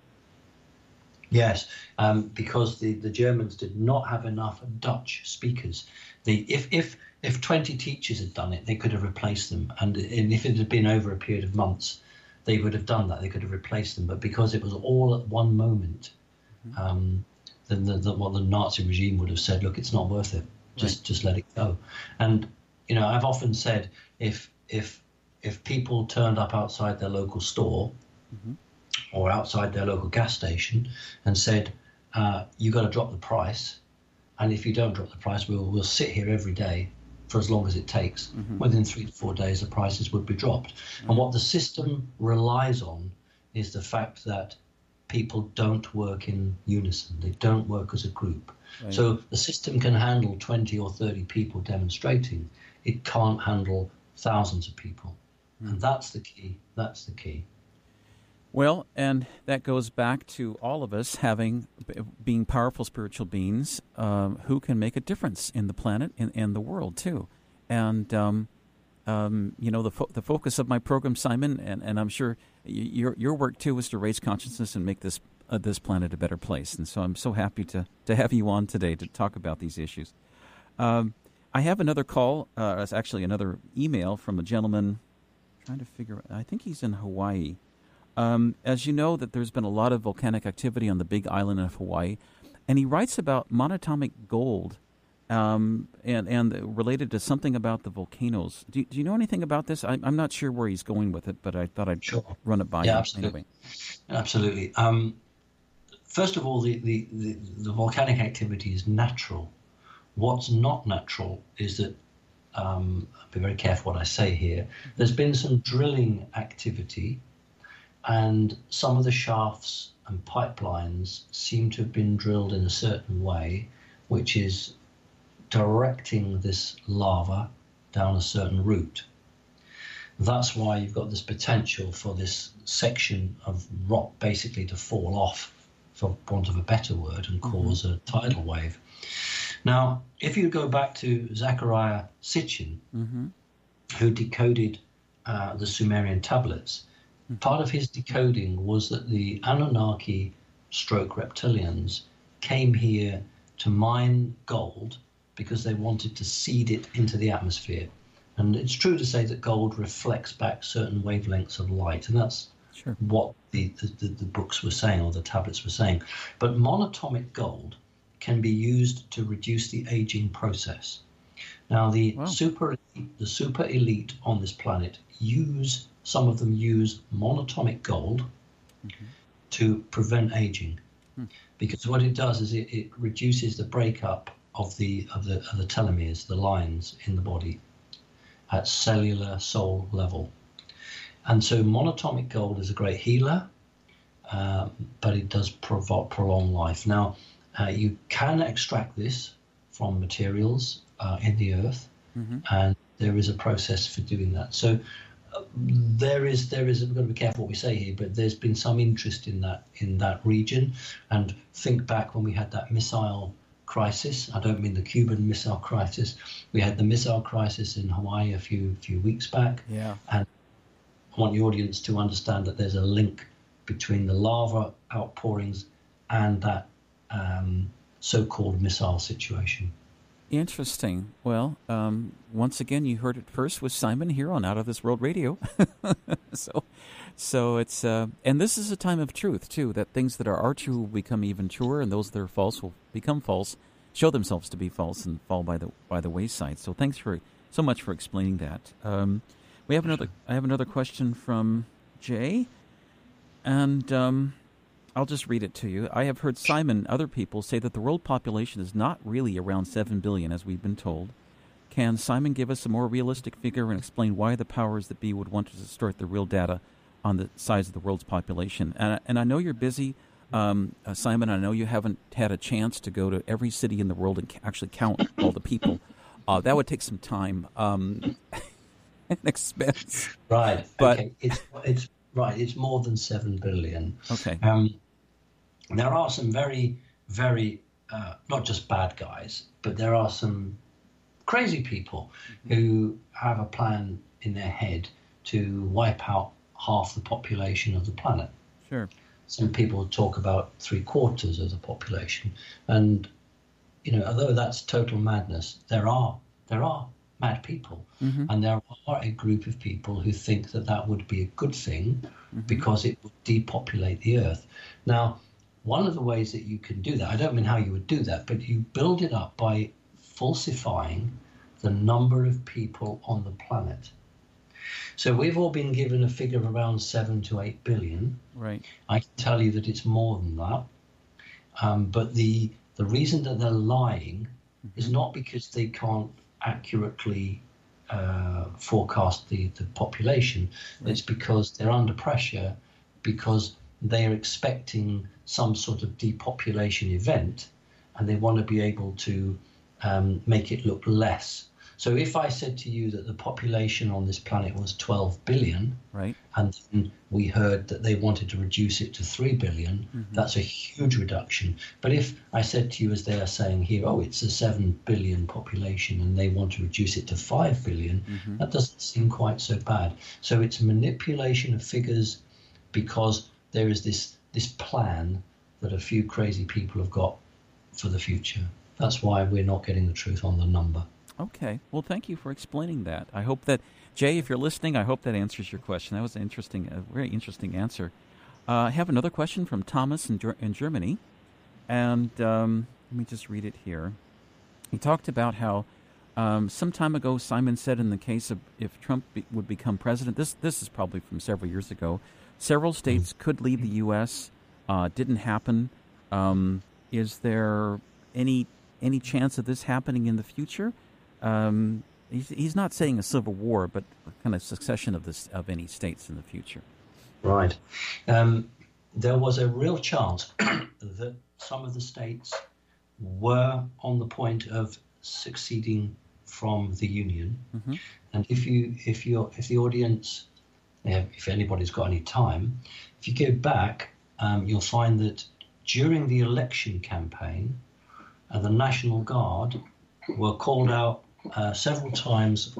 Yes, um, because the, the Germans did not have enough Dutch speakers. The, if, if, if twenty teachers had done it, they could have replaced them. And, and if it had been over a period of months, they would have done that. They could have replaced them. But because it was all at one moment, mm-hmm. um, then the, the, what the Nazi regime would have said, look, it's not worth it. Just right. just let it go. And, you know, I've often said if if if people turned up outside their local store, mm-hmm. or outside their local gas station and said, uh, you got to drop the price. And if you don't drop the price, we'll, we'll sit here every day for as long as it takes. Mm-hmm. Within three to four days, the prices would be dropped. Mm-hmm. And what the system relies on is the fact that people don't work in unison. They don't work as a group. Right. So the system can handle twenty or thirty people demonstrating. It can't handle thousands of people. Mm-hmm. And that's the key. That's the key. Well, and that goes back to all of us having, being powerful spiritual beings um, who can make a difference in the planet and, and the world, too. And, um, um, you know, the fo- the focus of my program, Simon, and, and I'm sure y- your your work, too, is to raise consciousness and make this uh, this planet a better place. And so I'm so happy to, to have you on today to talk about these issues. Um, I have another call. Uh, it's actually another email from a gentleman trying to figure out, I think he's in Hawaii. Um, as you know, that there's been a lot of volcanic activity on the big island of Hawaii, and he writes about monatomic gold um, and, and related to something about the volcanoes. Do, do you know anything about this? I, I'm not sure where he's going with it, but I thought I'd sure. run it by yeah, you. Absolutely. Anyway. Absolutely. Um, first of all, the, the, the, the volcanic activity is natural. What's not natural is that, um, I'll be very careful what I say here, there's been some drilling activity, and some of the shafts and pipelines seem to have been drilled in a certain way, which is directing this lava down a certain route. That's why you've got this potential for this section of rock basically to fall off, for want of a better word, and cause mm-hmm. a tidal wave. Now, if you go back to Zecharia Sitchin, mm-hmm. who decoded uh, the Sumerian tablets, part of his decoding was that the Anunnaki stroke reptilians came here to mine gold because they wanted to seed it into the atmosphere. And it's true to say that gold reflects back certain wavelengths of light, and that's sure. what the, the, the books were saying, or the tablets were saying. But monatomic gold can be used to reduce the aging process. Now, the wow. super the super elite on this planet use Some of them use monatomic gold mm-hmm. to prevent aging, mm. because what it does is it, it reduces the breakup of the of the of the telomeres, the lines in the body, at cellular soul level. And so monatomic gold is a great healer, um, but it does provo- prolong life. Now, uh, you can extract this from materials uh, in the earth, mm-hmm. and there is a process for doing that. So. There is, there is. We've got to be careful what we say here, but there's been some interest in that in that region. And think back when we had that missile crisis. I don't mean the Cuban Missile Crisis. We had the missile crisis in Hawaii a few few weeks back. Yeah. And I want the audience to understand that there's a link between the lava outpourings and that um, so-called missile situation. Interesting. Well, um, once again, you heard it first with Simon here on Out of This World Radio. so, so it's uh, and this is a time of truth too. That things that are, are true will become even truer, and those that are false will become false, show themselves to be false, and fall by the by the wayside. So, thanks for so much for explaining that. Um, we have another. I have another question from Jay, and. Um, I'll just read it to you. I have heard Simon and other people say that the world population is not really around seven billion, as we've been told. can Simon give us a more realistic figure and explain why the powers that be would want to distort the real data on the size of the world's population? And, and I know you're busy, um, uh, Simon. I know you haven't had a chance to go to every city in the world and ca- actually count all the people. Uh, that would take some time um, and expense. Right. But okay. It's it's right. It's more than seven billion. Okay. Um, there are some very very uh, not just bad guys, but there are some crazy people mm-hmm. who have a plan in their head to wipe out half the population of the planet. Sure. Some people talk about three quarters of the population, and you know, although that's total madness, there are there are mad people, mm-hmm. and there are a group of people who think that that would be a good thing mm-hmm. because it would depopulate the earth. Now, one of the ways that you can do that, I don't mean how you would do that, but you build it up by falsifying the number of people on the planet. So we've all been given a figure of around seven to eight billion. Right. I can tell you that it's more than that, um, but the The reason that they're lying mm-hmm. is not because they can't accurately uh, forecast the, the population. Right. It's because they're under pressure, because they are expecting some sort of depopulation event, and they want to be able to um, make it look less. So if I said to you that the population on this planet was twelve billion, right, and then we heard that they wanted to reduce it to three billion, mm-hmm. that's a huge reduction. But if I said to you, as they are saying here, oh, it's a seven billion population and they want to reduce it to five billion, mm-hmm. that doesn't seem quite so bad. So it's manipulation of figures because there is this, this plan that a few crazy people have got for the future. That's why we're not getting the truth on the number. Okay. Well, thank you for explaining that. I hope that, Jay, if you're listening, I hope that answers your question. That was an interesting, a very interesting answer. Uh, I have another question from Thomas in, Ger- in Germany, and um, let me just read it here. He talked about how um, some time ago Simon said in the case of if Trump be- would become president, this this is probably from several years ago, several states could leave the U S Uh, didn't happen. Um, is there any any chance of this happening in the future? Um, he's, he's not saying a civil war, but a kind of succession of this of any states in the future. Right. Um, there was a real chance that some of the states were on the point of succeeding from the Union. Mm-hmm. And if you if you if the audience, if anybody's got any time, if you go back, um, you'll find that during the election campaign, uh, the National Guard were called out Uh, several times,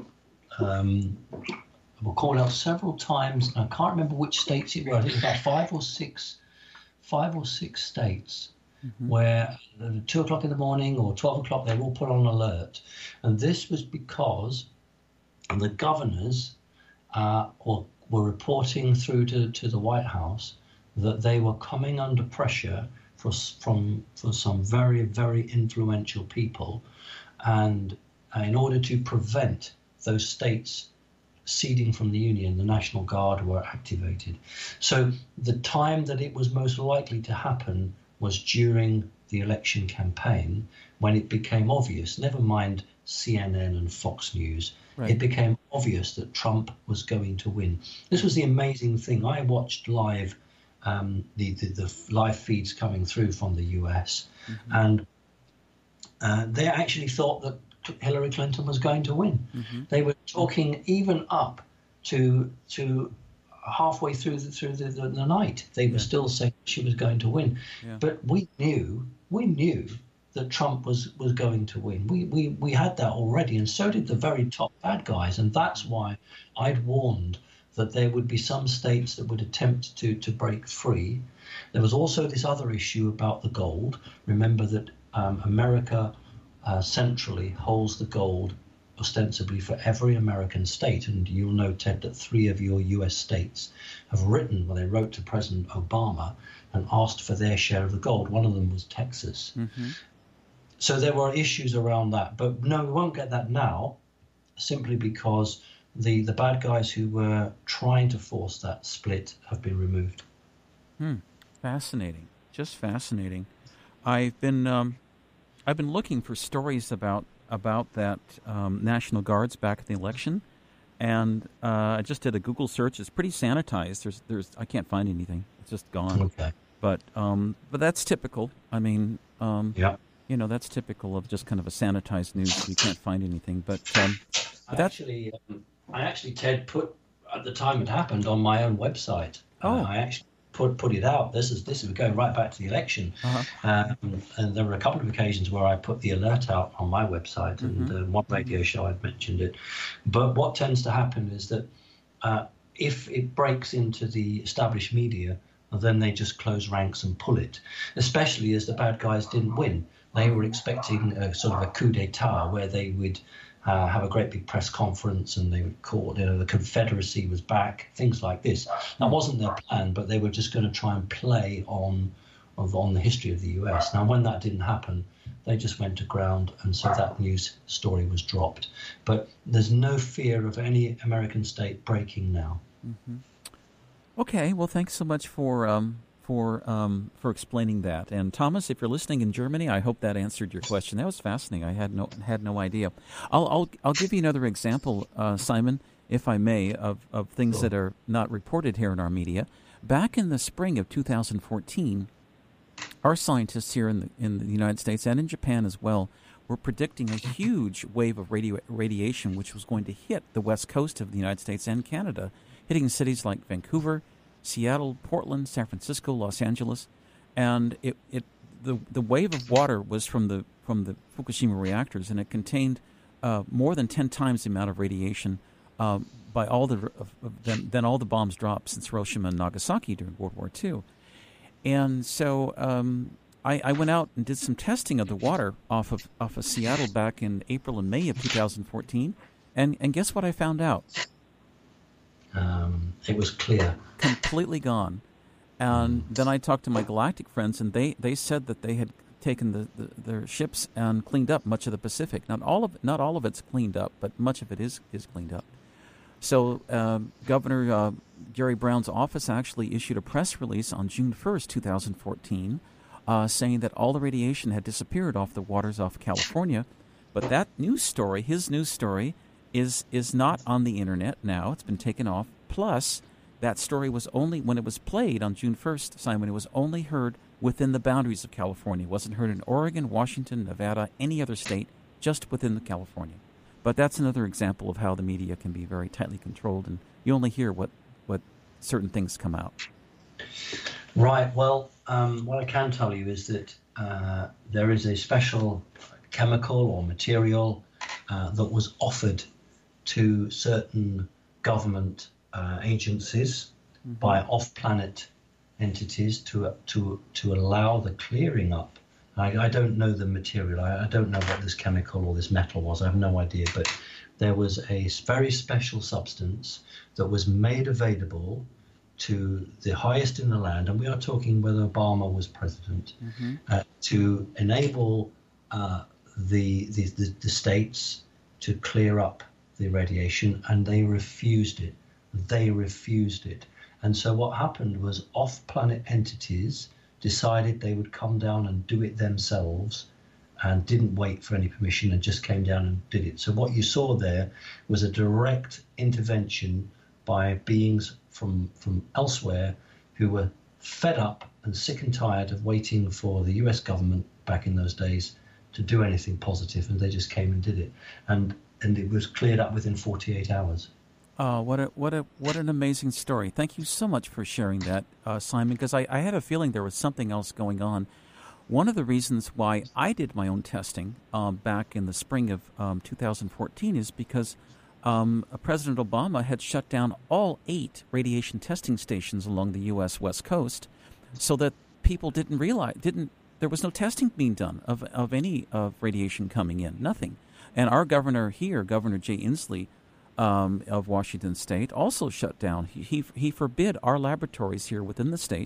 um, were called out several times, and I can't remember which states it were. I think about five or six, five or six states mm-hmm. where at two o'clock in the morning or twelve o'clock they were all put on alert, and this was because the governors uh, or were reporting through to, to the White House that they were coming under pressure for from for some very very influential people, and in order to prevent those states ceding from the Union, the National Guard were activated. So the time that it was most likely to happen was during the election campaign, when it became obvious, never mind C N N and Fox News, right. It became obvious that Trump was going to win. This was the amazing thing. I watched live um, the, the, the live feeds coming through from the U S, mm-hmm. and uh, they actually thought that Hillary Clinton was going to win. Mm-hmm. They were talking even up to to halfway through the, through the, the, the night. They were yeah. still saying she was going to win. Yeah. But we knew we knew that Trump was, was going to win. We, we we had that already, and so did the very top bad guys. And that's why I'd warned that there would be some states that would attempt to to break free. There was also this other issue about the gold. Remember that um, America Uh, centrally holds the gold ostensibly for every American state. And you'll know, Ted, that three of your U S states have written, well, they wrote to President Obama and asked for their share of the gold. One of them was Texas. Mm-hmm. So there were issues around that. But no, we won't get that now, simply because the, the bad guys who were trying to force that split have been removed. Hmm. Fascinating. Just fascinating. I've been... Um I've been looking for stories about about that um, National Guards back at the election, and uh, I just did a Google search. It's pretty sanitized. There's there's I can't find anything. It's just gone. Okay. But um, but that's typical. I mean, um, Yeah. you know, that's typical of just kind of a sanitized news. You can't find anything. But um, I but that actually, um, I actually, Ted, put at the time it happened on my own website. Oh. Uh, I actually put put it out. This is this is going right back to the election, Uh-huh. um, and there were a couple of occasions where I put the alert out on my website, and Mhm. uh, one radio show I'd mentioned it. But what tends to happen is that uh, if it breaks into the established media, then they just close ranks and pull it, especially as the bad guys didn't win. They were expecting a sort of a coup d'etat where they would uh, have a great big press conference and they would call, you know, the Confederacy was back, things like this. That wasn't their plan, but they were just going to try and play on of, on the history of the U S. Now, when that didn't happen, they just went to ground, and so that news story was dropped. But there's no fear of any American state breaking now. Mm-hmm. Okay, well, thanks so much for um, for um, for explaining that. And Thomas, if you're listening in Germany, I hope that answered your question. That was fascinating. I had no had no idea. I'll I'll, I'll give you another example, uh, Simon, if I may, of, of things that are not reported here in our media. Back in the spring of two thousand fourteen, our scientists here in the in the United States and in Japan as well were predicting a huge wave of radio, radiation which was going to hit the west coast of the United States and Canada, hitting cities like Vancouver, Seattle, Portland, San Francisco, Los Angeles, and it, it the the wave of water was from the from the Fukushima reactors, and it contained uh, more than ten times the amount of radiation um, by all the of, of than, than all the bombs dropped since Hiroshima and Nagasaki during World War Two. And so um, I, I went out and did some testing of the water off of off of Seattle back in April and May of two thousand fourteen, and and guess what I found out? Um, it was clear. Completely gone. And then I talked to my galactic friends, and they, they said that they had taken the, the, their ships and cleaned up much of the Pacific. Not all of not all of it's cleaned up, but much of it is, is cleaned up. So um, Governor uh, Jerry Brown's office actually issued a press release on June first, two thousand fourteen, uh, saying that all the radiation had disappeared off the waters off California. But that news story, his news story, is is not on the internet now. It's been taken off. Plus, that story was only, when it was played on June first, Simon, it was only heard within the boundaries of California. It wasn't heard in Oregon, Washington, Nevada, any other state, just within the California. But that's another example of how the media can be very tightly controlled, and you only hear what, what certain things come out. Right. Well, um, what I can tell you is that uh, there is a special chemical or material uh, that was offered to certain government uh, agencies mm-hmm. by off-planet entities to to to allow the clearing up. I, I don't know the material. I, I don't know what this chemical or this metal was. I have no idea. But there was a very special substance that was made available to the highest in the land, and we are talking whether Obama was president, mm-hmm. uh, to enable uh, the, the the the states to clear up the radiation, and they refused it. They refused it. And so what happened was off-planet entities decided they would come down and do it themselves and didn't wait for any permission and just came down and did it. So what you saw there was a direct intervention by beings from, from elsewhere who were fed up and sick and tired of waiting for the U S government back in those days to do anything positive, and they just came and did it. And and it was cleared up within forty-eight hours. Oh, what a what a what an amazing story! Thank you so much for sharing that, uh, Simon. Because I, I had a feeling there was something else going on. One of the reasons why I did my own testing um, back in the spring of um, two thousand fourteen is because um, President Obama had shut down all eight radiation testing stations along the U S West Coast, so that people didn't realize didn't there was no testing being done of of any of radiation coming in, nothing. And our governor here, Governor Jay Inslee, Um, of Washington State, also shut down. He, he he forbid our laboratories here within the state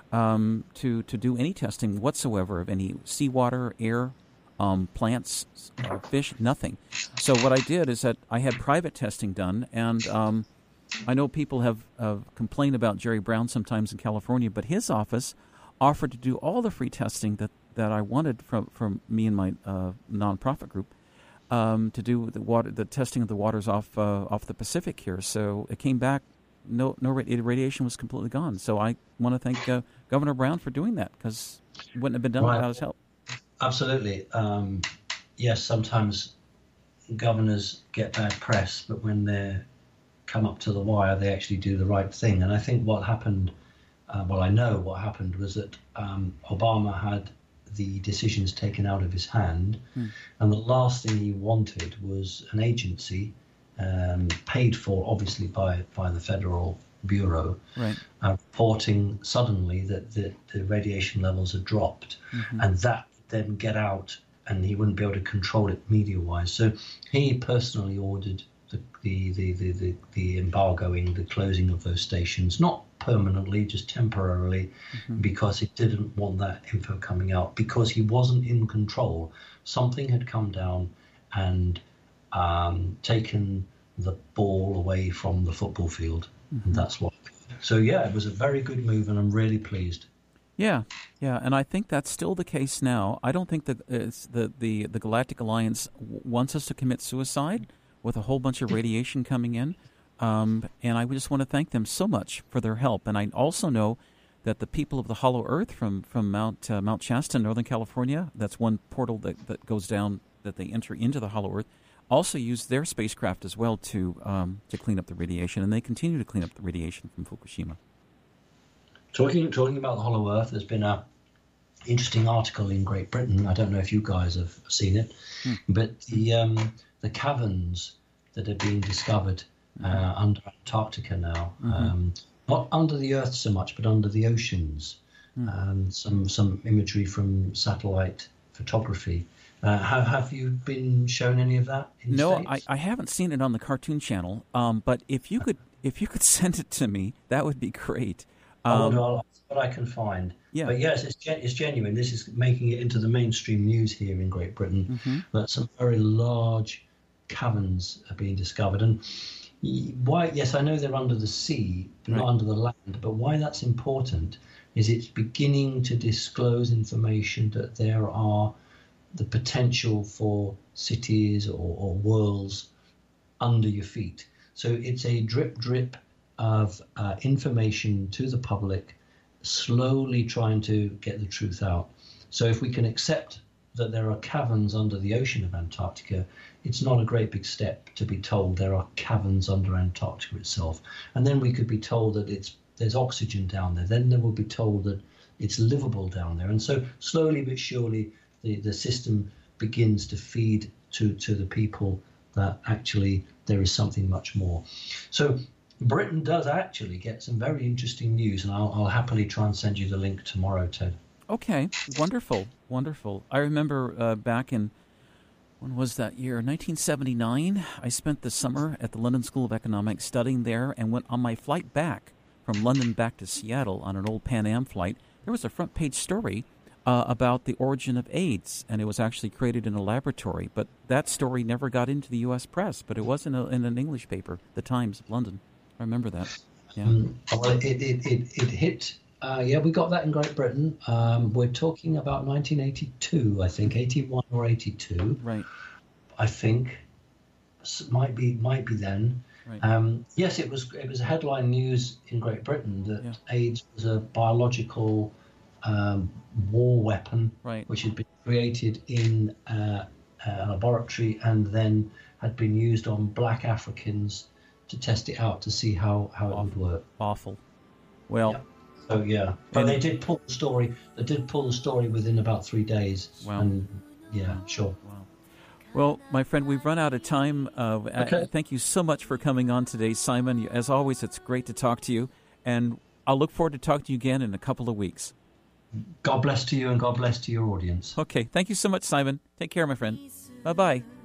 um, to to do any testing whatsoever of any seawater, air, um, plants, uh, fish, nothing. So what I did is that I had private testing done, and um, I know people have uh, complained about Jerry Brown sometimes in California, but his office offered to do all the free testing that that I wanted from, from me and my uh, nonprofit group um, to do the water, the testing of the waters off uh, off the Pacific here. So it came back, no no radiation was completely gone. So I want to thank uh, Governor Brown for doing that, because it wouldn't have been done right. without his help. Absolutely. Um, yes, sometimes governors get bad press, but when they come up to the wire, they actually do the right thing. And I think what happened, uh, well, I know what happened was that um, Obama had the decisions taken out of his hand, hmm. and the last thing he wanted was an agency um, paid for, obviously, by, by the Federal Bureau, right. uh, reporting suddenly that the, the radiation levels had dropped, mm-hmm. and that then get out, and he wouldn't be able to control it media-wise. So he personally ordered the the, the, the, the, the embargoing, the closing of those stations, not permanently, just temporarily, mm-hmm. because he didn't want that info coming out, because he wasn't in control. Something had come down and um, taken the ball away from the football field, mm-hmm. and that's what. So yeah, it was a very good move, and I'm really pleased. Yeah, yeah, and I think that's still the case now. I don't think that it's the, the, the Galactic Alliance w- wants us to commit suicide with a whole bunch of radiation coming in, um, and I just want to thank them so much for their help. And I also know that the people of the Hollow Earth from, from Mount uh, Mount Shasta, Northern California, that's one portal that, that goes down, that they enter into the Hollow Earth, also use their spacecraft as well to um, to clean up the radiation, and they continue to clean up the radiation from Fukushima. Talking talking about the Hollow Earth, there's been a interesting article in Great Britain. I don't know if you guys have seen it, hmm. but the um, the caverns that are being discovered uh, mm-hmm. under Antarctica now, mm-hmm. um, not under the Earth so much, but under the oceans, mm-hmm. and some some imagery from satellite photography. Uh, have, have you been shown any of that in No, the I, I haven't seen it on the Cartoon Channel. Um, but if you could if you could send it to me, that would be great. Um, oh, what I can find. Yeah. But yes, it's, gen- it's genuine. This is making it into the mainstream news here in Great Britain. Mm-hmm. That some very large caverns are being discovered. And why? Yes, I know they're under the sea, but right. not under the land. But why that's important is it's beginning to disclose information that there are the potential for cities or, or worlds under your feet. So it's a drip drip of uh, information to the public, slowly trying to get the truth out. So if we can accept that there are caverns under the ocean of Antarctica, it's not a great big step to be told there are caverns under Antarctica itself. And then we could be told that it's there's oxygen down there. Then they will be told that it's livable down there. And so slowly but surely the, the system begins to feed to, to the people that actually there is something much more. So Britain does actually get some very interesting news, and I'll, I'll happily try and send you the link tomorrow, Ted. Okay, wonderful, wonderful. I remember uh, back in, when was that year, nineteen seventy-nine, I spent the summer at the London School of Economics studying there, and went on my flight back from London back to Seattle on an old Pan Am flight. There was a front page story uh, about the origin of AIDS, and it was actually created in a laboratory, but that story never got into the U S press, but it was in, a, in an English paper, the Times of London. I remember that. Yeah. Um, well, it it it, it hit. Uh, yeah, we got that in Great Britain. Um, we're talking about nineteen eighty-two, I think, eighty-one or eighty-two. Right. I think might be might be then. Right. Um, yes, it was. It was headline news in Great Britain that yeah. AIDS was a biological um, war weapon, right. which had been created in uh, a laboratory and then had been used on black Africans to test it out to see how, how it Awful. would work. Awful. Well. Yeah. So yeah, but they did pull the story. They did pull the story within about three days. Wow. And yeah, sure. Wow. Well, my friend, we've run out of time. Uh, okay. uh, thank you so much for coming on today, Simon. As always, it's great to talk to you, and I'll look forward to talking to you again in a couple of weeks. God bless to you, and God bless to your audience. Okay. Thank you so much, Simon. Take care, my friend. Bye bye.